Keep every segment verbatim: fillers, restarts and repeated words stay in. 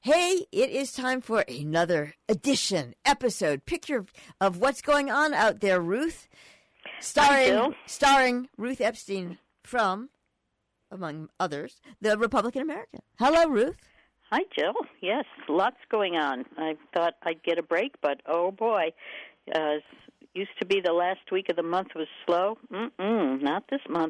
Hey, it is time for another edition, episode, picture of what's going on out there, Ruth. Starring, starring Ruth Epstein from, among others, the Republican American. Hello, Ruth. Hi, Jill. Yes, lots going on. I thought I'd get a break, but oh boy, uh, used to be the last week of the month was slow. Mm-mm, not this month.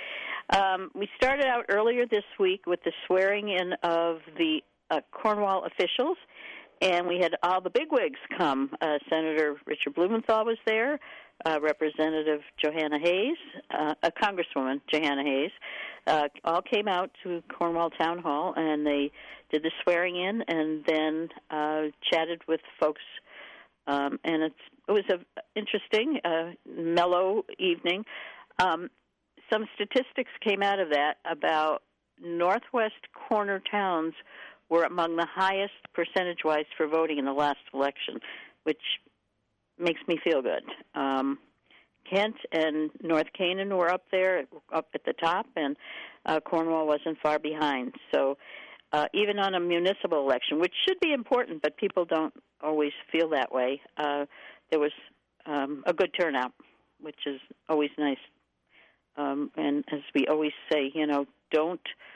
Um, we started out earlier this week with the swearing in of the uh, Cornwall officials, and we had all the bigwigs come. Uh, Senator Richard Blumenthal was there, uh, Representative Johanna Hayes, uh, a Congresswoman Johanna Hayes, uh, all came out to Cornwall Town Hall, and they did the swearing in, and then uh, chatted with folks. Um, and it's, it was an interesting, uh, mellow evening. Um, some statistics came out of that about northwest corner towns were among the highest percentage-wise for voting in the last election, which makes me feel good. Um, Kent and North Canaan were up there, up at the top, and uh, Cornwall wasn't far behind. So uh, even on a municipal election, which should be important, but people don't always feel that way, uh, there was um, a good turnout, which is always nice. Um, and as we always say, you know, don't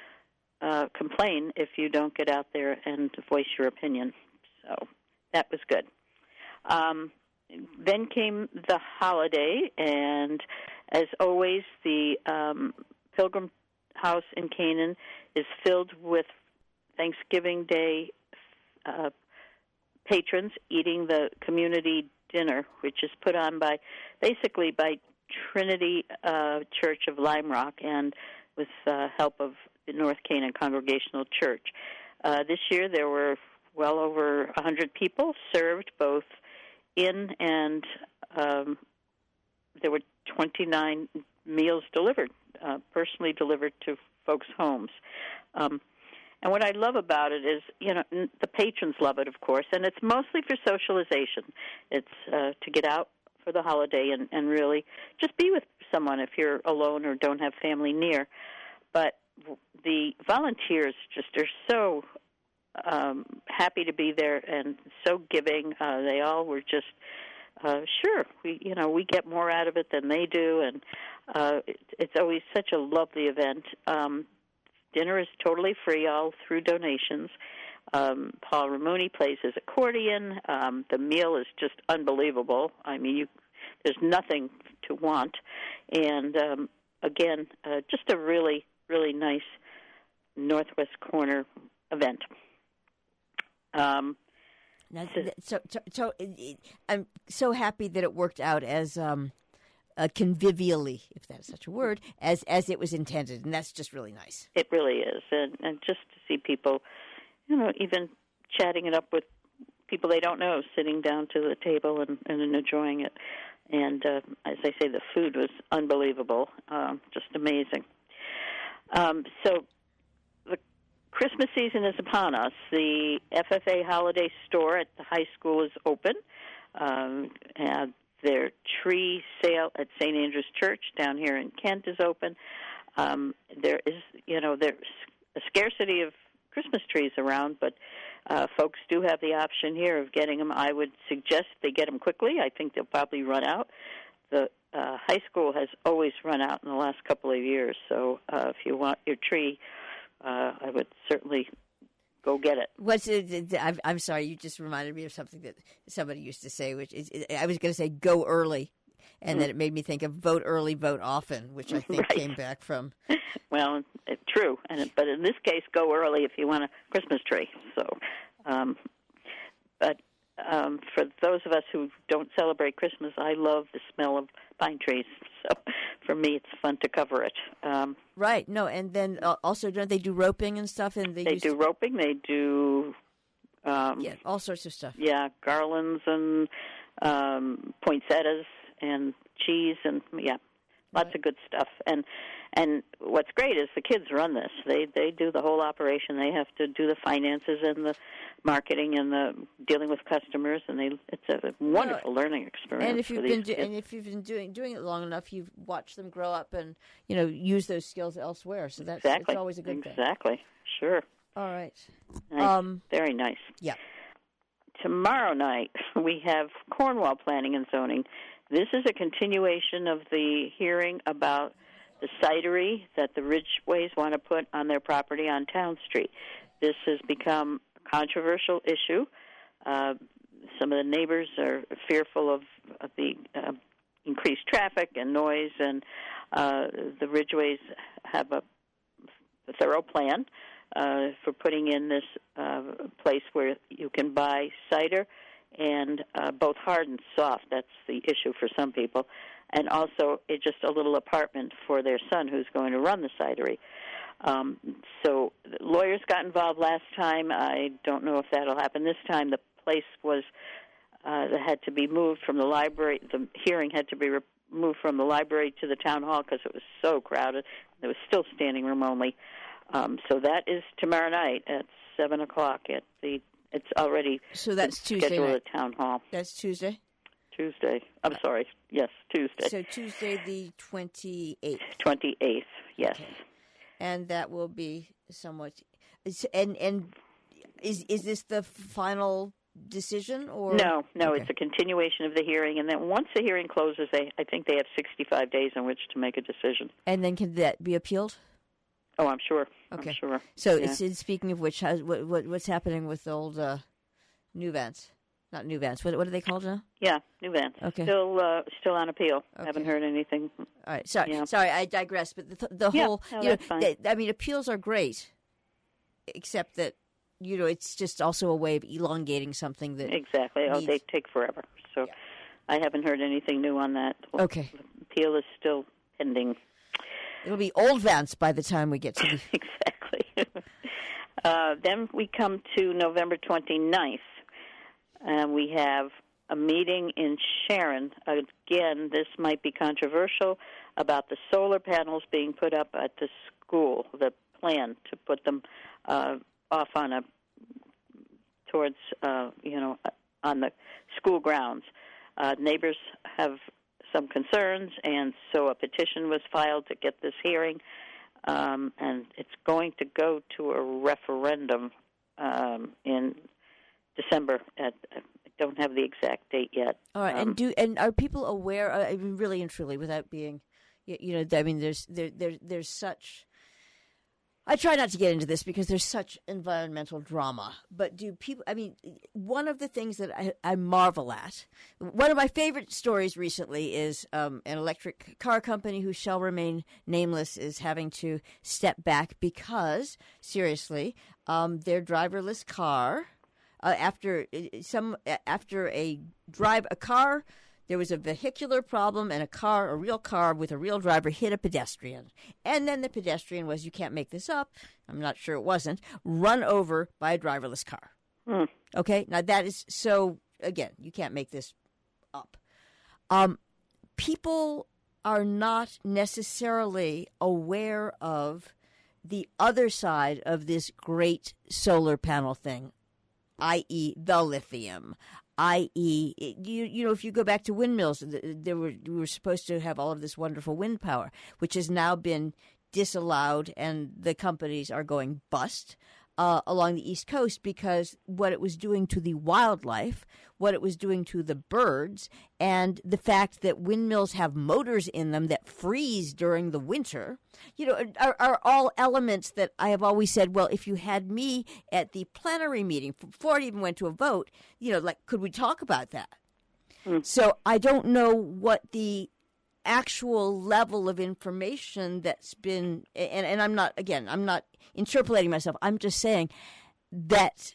uh, complain if you don't get out there and voice your opinion. So that was good. Um, then came the holiday, and as always, the um, Pilgrim House in Canaan is filled with Thanksgiving Day uh, patrons eating the community dinner, which is put on by, basically by Trinity uh, Church of Lime Rock and with uh, help of the North Canaan Congregational Church. Uh, this year there were well over one hundred people served both in and um, there were twenty-nine meals delivered, uh, personally delivered to folks' homes. Um, and what I love about it is, you know, the patrons love it, of course, and it's mostly for socialization. It's uh, to get out for the holiday and, and really just be with someone if you're alone or don't have family near. But the volunteers just are so um, happy to be there and so giving. Uh, they all were just, uh, sure, we you know, we get more out of it than they do, and uh, it, it's always such a lovely event. Um, dinner is totally free, all through donations. Um, Paul Ramuni plays his accordion. Um, the meal is just unbelievable. I mean, you, there's nothing to want. And, um, again, uh, just a really, really nice Northwest Corner event. Um, now, so, so, so I'm so happy that it worked out as um, uh, convivially, if that is such a word, as, as it was intended. And that's just really nice. It really is. And, and just to see people, you know, even chatting it up with people they don't know, sitting down to the table and, and enjoying it. And uh, as I say, the food was unbelievable, um, just amazing. Um, so the Christmas season is upon us. The F F A Holiday Store at the high school is open. Um, and their tree sale at Saint Andrew's Church down here in Kent is open. Um, there is, you know, there's a scarcity of Christmas trees around, but uh, folks do have the option here of getting them. I would suggest they get them quickly. I think they'll probably run out. The uh, high school has always run out in the last couple of years, so uh, if you want your tree, uh, I would certainly go get it. What's it? I'm, I'm sorry, you just reminded me of something that somebody used to say, which is, I was going to say go early. And then it made me think of vote early, vote often, which I think right. came back from. Well, it, true, and but in this case, go early if you want a Christmas tree. So, um, but um, for those of us who don't celebrate Christmas, I love the smell of pine trees. So, for me, it's fun to cover it. Um, right. No, and then also don't they do roping and stuff? And they, they do to... roping. They do. Um, yeah, all sorts of stuff. Yeah, garlands and um, poinsettias. And cheese and yeah, lots right. of good stuff. And and what's great is the kids run this. They they do the whole operation. They have to do the finances and the marketing and the dealing with customers. And they it's a wonderful no. learning experience. And if you've for been these do, and if you've been doing doing it long enough, you've watched them grow up and you know use those skills elsewhere. So that's exactly. it's always a good exactly. thing. Exactly. Sure. All right. Nice. Um, Very nice. Yeah. Tomorrow night, we have Cornwall Planning and Zoning. This is a continuation of the hearing about the cidery that the Ridgeways want to put on their property on Town Street. This has become a controversial issue. Uh, some of the neighbors are fearful of, of the uh, increased traffic and noise, and uh, the Ridgeways have a, a thorough plan uh, for putting in this uh, place where you can buy cider and uh, both hard and soft. That's the issue for some people. And also it's just a little apartment for their son who's going to run the cidery. Um, so lawyers got involved last time. I don't know if that'll happen this time. The place was uh, that had to be moved from the library. The hearing had to be re- moved from the library to the town hall because it was so crowded. There was still standing room only. Um, so that is tomorrow night at seven o'clock at the. It's already so that's Tuesday scheduled night. at town hall. That's Tuesday. Tuesday. I'm sorry. Yes, Tuesday. So Tuesday the twenty-eighth. twenty-eighth, yes. Okay. And that will be somewhat and and is is this the final decision or No, no, okay. It's a continuation of the hearing, and then once the hearing closes, they I think they have sixty-five days in which to make a decision. And then can that be appealed? Oh, I'm sure. Okay. I'm sure. So yeah. it's, it's speaking of which, how's, what, what what's happening with the old uh, New Vance? Not New Vance. What what are they called now? Yeah, New Vance. Okay. Still uh, still on appeal. Okay. Haven't heard anything. All right. Sorry, yeah. sorry, I digress. But the the yeah, whole, no, you know, that's fine. they, I mean, appeals are great, except that you know it's just also a way of elongating something that exactly. Oh, needs... they take forever. So yeah. I haven't heard anything new on that. Okay. The appeal is still pending. It'll be old Vance by the time we get to the exactly. uh, then we come to November twenty-ninth. Uh, we have a meeting in Sharon. Again, this might be controversial about the solar panels being put up at the school, the plan to put them uh, off on a, towards, uh, you know, on the school grounds. Uh, neighbors have some concerns, and so a petition was filed to get this hearing, um, and it's going to go to a referendum um, in December. At, I don't have the exact date yet. All right, um, and do and are people aware? I mean, really and truly, without being, you, you know, I mean, there's there there there's such. I try not to get into this because there's such environmental drama. But do people? I mean, one of the things that I, I marvel at. One of my favorite stories recently is um, an electric car company who shall remain nameless is having to step back because, seriously, um, their driverless car. Uh, after some, after a drive, a car, there was a vehicular problem, and a car, a real car with a real driver, hit a pedestrian. And then the pedestrian was, you can't make this up, I'm not sure it wasn't, run over by a driverless car. Hmm. Okay? Now that is, so, again, you can't make this up. Um, people are not necessarily aware of the other side of this great solar panel thing, that is the lithium, that is, you, you know, if you go back to windmills, there were, we were supposed to have all of this wonderful wind power, which has now been disallowed, and the companies are going bust uh, along the East Coast because what it was doing to the wildlife, what it was doing to the birds, and the fact that windmills have motors in them that freeze during the winter, you know, are, are all elements that I have always said, well, if you had me at the plenary meeting, before it even went to a vote, you know, like, could we talk about that? Mm. So I don't know what the actual level of information that's been, and, and I'm not, again, I'm not interpolating myself. I'm just saying that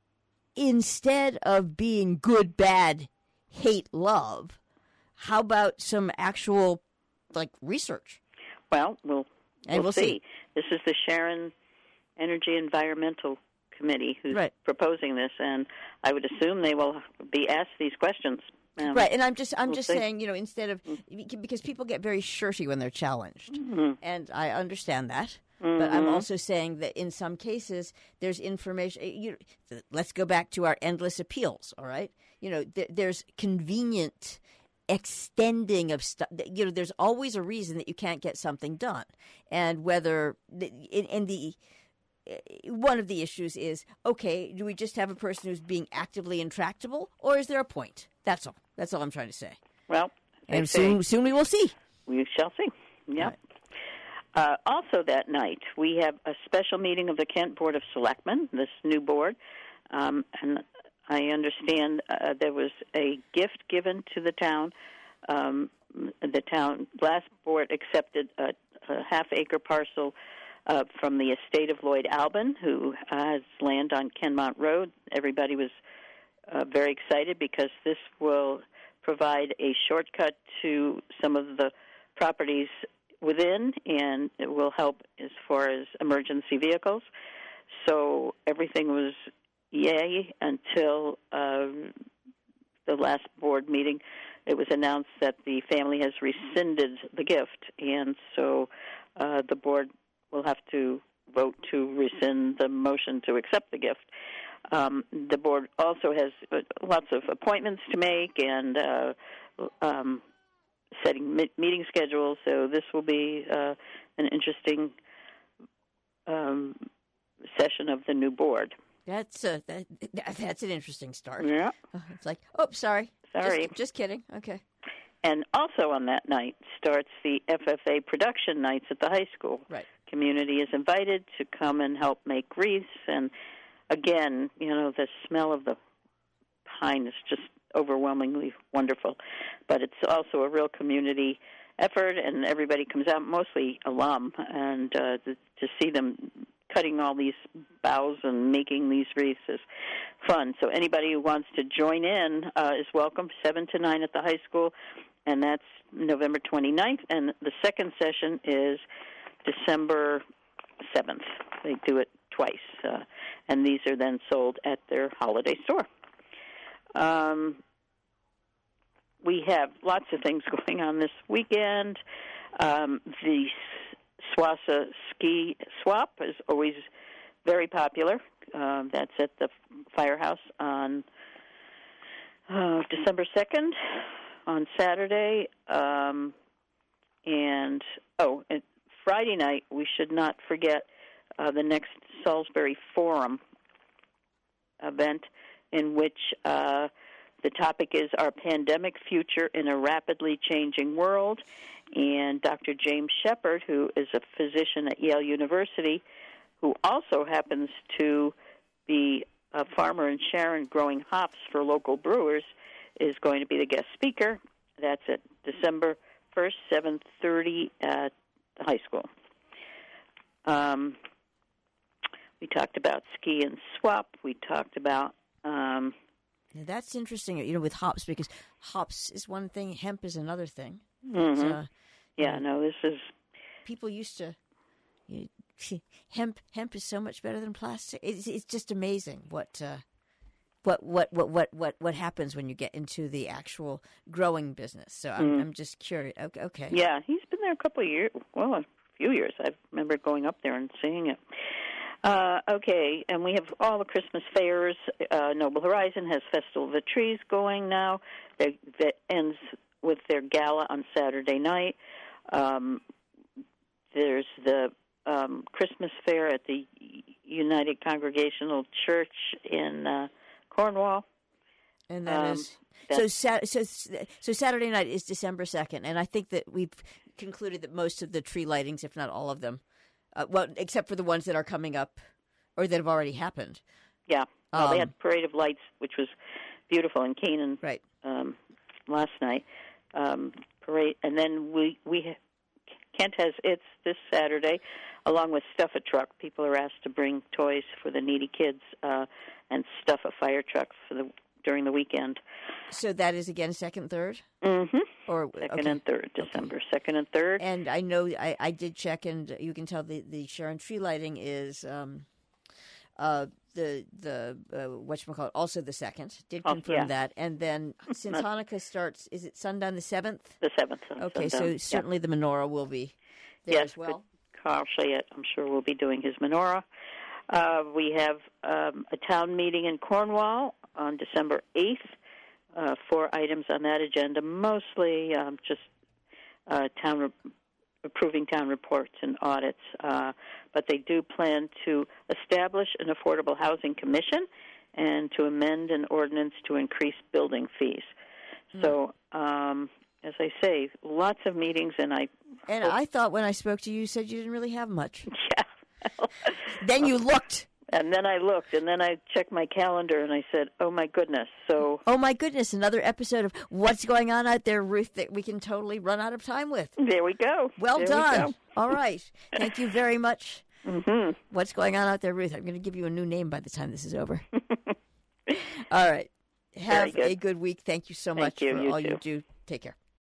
instead of being good, bad, hate, love, how about some actual, like, research? Well, we'll, and we'll, we'll see. see. This is the Sharon Energy Environmental Committee who's right. proposing this, and I would assume they will be asked these questions. Um, right, and I'm just I'm we'll just see. saying, you know, instead of because people get very shirty when they're challenged, mm-hmm. and I understand that. Mm-hmm. But I'm also saying that in some cases there's information. You, let's go back to our endless appeals. All right, you know, th- there's convenient extending of stuff. You know, there's always a reason that you can't get something done, and whether in, in the one of the issues is, okay, do we just have a person who's being actively intractable, or is there a point? That's all. That's all I'm trying to say. Well, and soon, soon we will see. We shall see. Yeah. Right. Uh, also that night, we have a special meeting of the Kent Board of Selectmen, this new board, um, and I understand uh, there was a gift given to the town. Um, the town last board accepted a, a half-acre parcel uh, from the estate of Lloyd Albin, who has land on Kenmont Road. Everybody was uh, very excited because this will provide a shortcut to some of the properties within, and it will help as far as emergency vehicles. So everything was yay until uh, the last board meeting. It was announced that the family has rescinded the gift, and so uh, the board will have to vote to rescind the motion to accept the gift. Um, the board also has lots of appointments to make and uh, um, setting meeting schedules, so this will be uh, an interesting um, session of the new board. That's a, that, that's an interesting start. Yeah. It's like, oh, sorry. Sorry. Just, just kidding. Okay. And also on that night starts the F F A production nights at the high school. Right. Community is invited to come and help make wreaths, and again, you know, the smell of the pine is just overwhelmingly wonderful. But it's also a real community effort, and everybody comes out, mostly alum, and uh, to, to see them cutting all these boughs and making these wreaths is fun. So anybody who wants to join in uh, is welcome, seven to nine at the high school, and that's November twenty-ninth, and the second session is December seventh. They do it twice, uh, and these are then sold at their holiday store. Um, we have lots of things going on this weekend. Um, the Swassa Ski Swap is always very popular. Um, that's at the firehouse on uh, December second, on Saturday. Um, and, oh, and Friday night, we should not forget uh, the next Salisbury Forum event, in which uh, the topic is Our Pandemic Future in a Rapidly Changing World. And Doctor James Shepard, who is a physician at Yale University, who also happens to be a farmer in Sharon growing hops for local brewers, is going to be the guest speaker. That's at December first, seven thirty at the high school. Um, we talked about ski and swap. We talked about... Um, now that's interesting, you know, with hops, because hops is one thing, hemp is another thing. Mm-hmm. Uh, yeah, no, this is... People used to... You know, hemp hemp is so much better than plastic. It's, it's just amazing what, uh, what, what, what, what, what, what happens when you get into the actual growing business. So I'm, mm. I'm just curious. Okay, okay. Yeah, he's been there a couple of years, well, a few years. I remember going up there and seeing it. Uh, okay, and we have all the Christmas fairs. Uh, Noble Horizon has Festival of the Trees going now. They, that ends with their gala on Saturday night. Um, there's the um, Christmas fair at the United Congregational Church in uh, Cornwall. And that um, is so, sat- so. So Saturday night is December second, and I think that we've concluded that most of the tree lightings, if not all of them, uh, well, except for the ones that are coming up or that have already happened. Yeah, well, um, they had Parade of Lights, which was beautiful in Canaan, right? Um, last night, um, parade, and then we we Kent has its this Saturday, along with Stuff a Truck. People are asked to bring toys for the needy kids uh, and stuff a fire truck for the during the weekend. So that is again second, third, mm-hmm. or second okay. and third December, okay. second and third. And I know I, I did check, and you can tell the the Sharon tree lighting is um, uh, the the uh, whatchamacallit, also the second. Did confirm oh, yeah. that, and then since Hanukkah starts, is it sundown the seventh? The seventh. Okay, sundown. so certainly yeah. the menorah will be there yes, as well. Carl Chayette, I'm sure, will be doing his menorah. Uh, we have um, a town meeting in Cornwall on December eighth. Uh, four items on that agenda, mostly um, just uh, town approving town reports and audits. Uh, but they do plan to establish an affordable housing commission and to amend an ordinance to increase building fees. Mm. So, um, as I say, lots of meetings, and I and hope... I thought when I spoke to you, you said you didn't really have much. Yeah. Then you looked. And then I looked, and then I checked my calendar, and I said, oh, my goodness. So, oh, my goodness, another episode of What's Going On Out There, Ruth, that we can totally run out of time with. There we go. Well there done. We go. All right. Thank you very much. Mm-hmm. What's Going On Out There, Ruth? I'm going to give you a new name by the time this is over. All right. Have good. a good week. Thank you so Thank much you. for You all too. you do. Take care.